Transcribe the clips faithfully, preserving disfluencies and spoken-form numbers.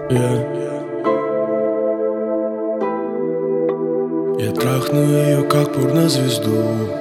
Yeah. Я трахну ее как порнозвезду.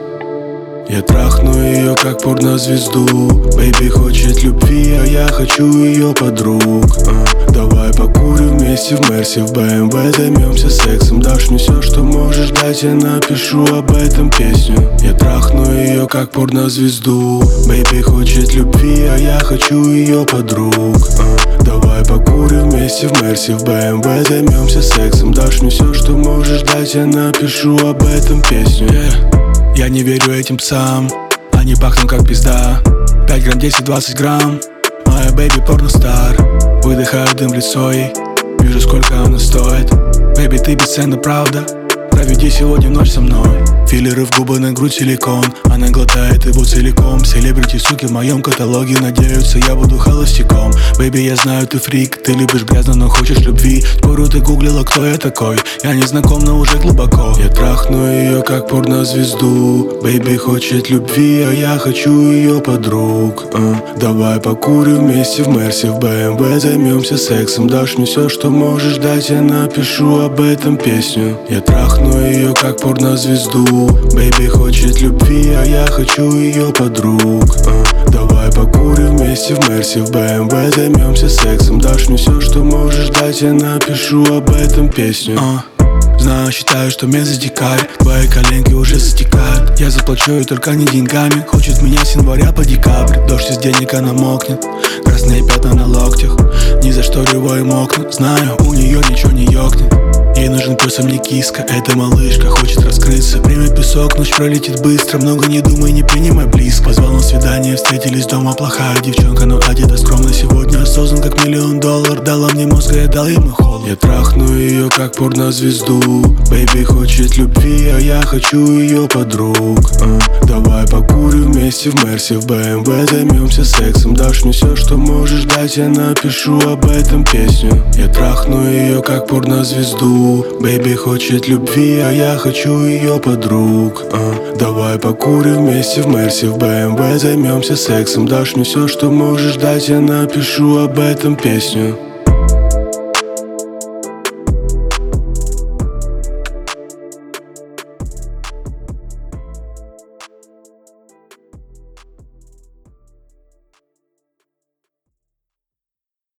Я трахну ее как порнозвезду. Бэйби хочет любви, а я хочу ее подруг. а, Давай покурим вместе в Мерсе, в бэ эм вэ займемся сексом. Дашь мне все, что можешь дать, я напишу об этом песню. Я трахну ее как порнозвезду. Бэйби хочет любви, а я хочу ее подруг. а, Давай покурим вместе в Мерсе, в бэ эм вэ займемся сексом. Дашь мне все, что можешь дать, я напишу об этом песню. yeah. Я не верю этим псам, они пахнут как пизда. Пять грамм, десять, двадцать грамм. Моя бэйби порностар. Выдыхаю дым в лицо ей, вижу, сколько она стоит. Бэйби, ты бесценна, правда? Проведи сегодня ночь со мной. Филлеры в губы, на грудь силикон. Она глотает его целиком. Селебрити, суки в моем каталоге надеются, я буду холостяком. Бэйби, я знаю, ты фрик, ты любишь грязно, но хочешь любви. Спорю, ты гуглила, кто я такой. Я не знаком, но уже глубоко. Я трахну ее как порнозвезду. Бэйби хочет любви, а я хочу ее подруг. а, Давай покурим вместе в Мерсе, в бэ эм вэ займемся сексом. Дашь мне все, что можешь дать, я напишу об этом песню. Я трахну ее как порнозвезду. Бэйби хочет любви, а я хочу ее подруг. а, Давай покурим вместе в Мерсе, в бэ эм вэ займемся сексом. Дашь мне все, что можешь дать, я напишу об этом песню. а. Знаю, считаю, что месяц дикарь. Твои коленки уже затекают. Я заплачу ей только не деньгами. Хочет меня с января по декабрь. Дождь из денег, она мокнет. Красные пятна на локтях. Ни за что рываем окна. Знаю, у нее ничего не ёкнет. Ей нужен пес, а мне киска. Эта малышка хочет раскрыться. Время песок, ночь пролетит быстро. Много не думай, не принимай близко. Позвал на свидание, встретились дома. Плохая девчонка, но одета скромно. Сегодня осознан как миллион долларов. Дала мне мозг, а я дал ему холод. Я трахну ее как порнозвезду. Бэйби хочет любви, а я хочу ее подруг. а, Давай покурим вместе в Мерсе, в бэ эм вэ займемся сексом. Дашь мне все, что можешь дать, я напишу об этом песню. Я трахну ее как порнозвезду. Бэйби хочет любви, а я хочу ее подруг. а, Давай покурим вместе в Мерсе, в бэ эм вэ займемся сексом. Дашь мне все, что можешь дать, я напишу об этом песню.